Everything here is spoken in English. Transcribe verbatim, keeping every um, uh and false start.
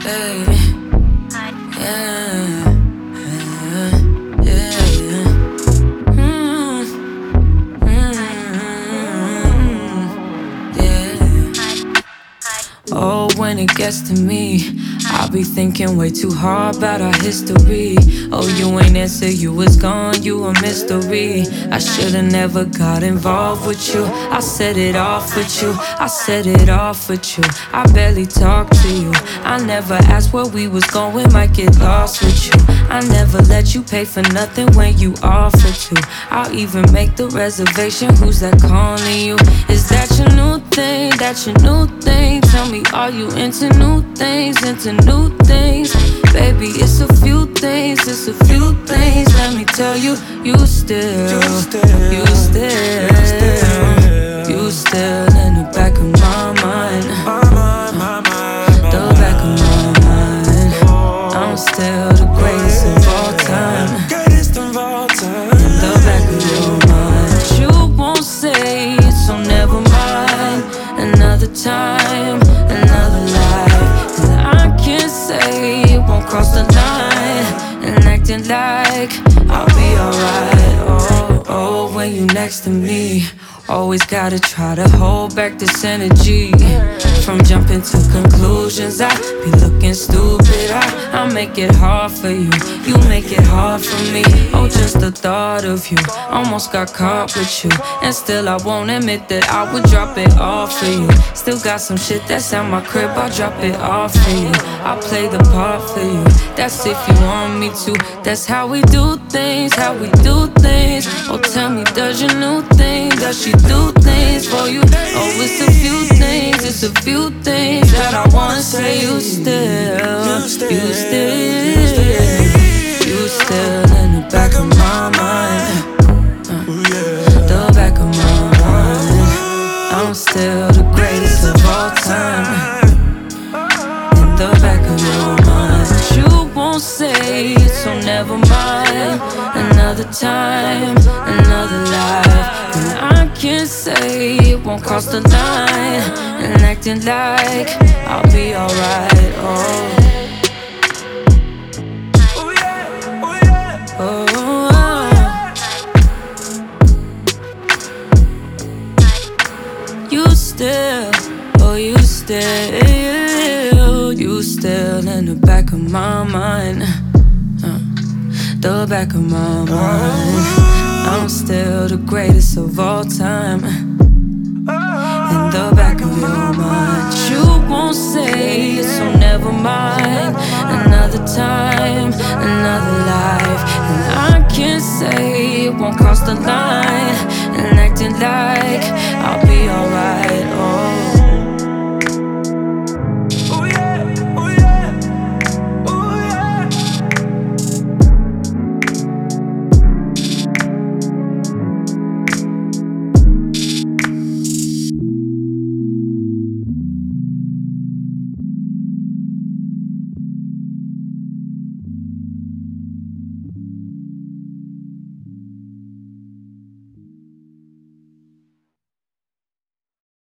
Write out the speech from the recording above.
Hey, yeah, yeah, yeah. Mm, mm, yeah. Oh, when it gets to me, I be thinking way too hard about our history. Oh, you ain't answer, you was gone, you a mystery. I should've never got involved with you. I set it off with you, I set it off with you. I barely talk to you, I never asked where we was going, might get lost with you. I never let you pay for nothing when you offered to. I'll even make the reservation, who's that calling you? Is that your new thing, that your new thing? Tell me, are you into new things, into new things? Baby, it's a few things, it's a few things. Let me tell you, you still, you still, you still, you still in the back of my mind. The back of my mind. I'm still the greatest of all time. Greatest of all time. In the back of your mind. You won't say it, so never mind. Another time, another life. And I can't say it won't cross the line. And acting like I'll be alright. Oh, oh, when you next to me, always gotta try to hold back this energy from jumping to conclusions. I be looking stupid, I, I make it hard for you, you make it hard for me. Oh, just the thought of you, almost got caught with you. And still I won't admit that I would drop it off for you. Still got some shit that's at my crib, I'll drop it off for you. I'll play the part for you, that's if you want me to. That's how we do things, how we do things. Oh, tell me, does your new thing, does she do things for you? Oh, it's a few things, it's a few things that I wanna say. You still, you still, you still, you still in the back of my mind. uh, The back of my mind. I'm still the greatest of all time. In the back of your mind. You won't say it, so never mind. Another time, another life. And I can't say it won't cross the line. And acting like I'll be alright. Oh, Oh yeah, oh yeah. oh, oh. You still, oh you still, you still in the back of my mind. uh, The back of my mind. I'm still the greatest of all time. In the back of your mind. You won't say it, so never mind. Another time, another life. And I can't say it won't cross the line. And acting like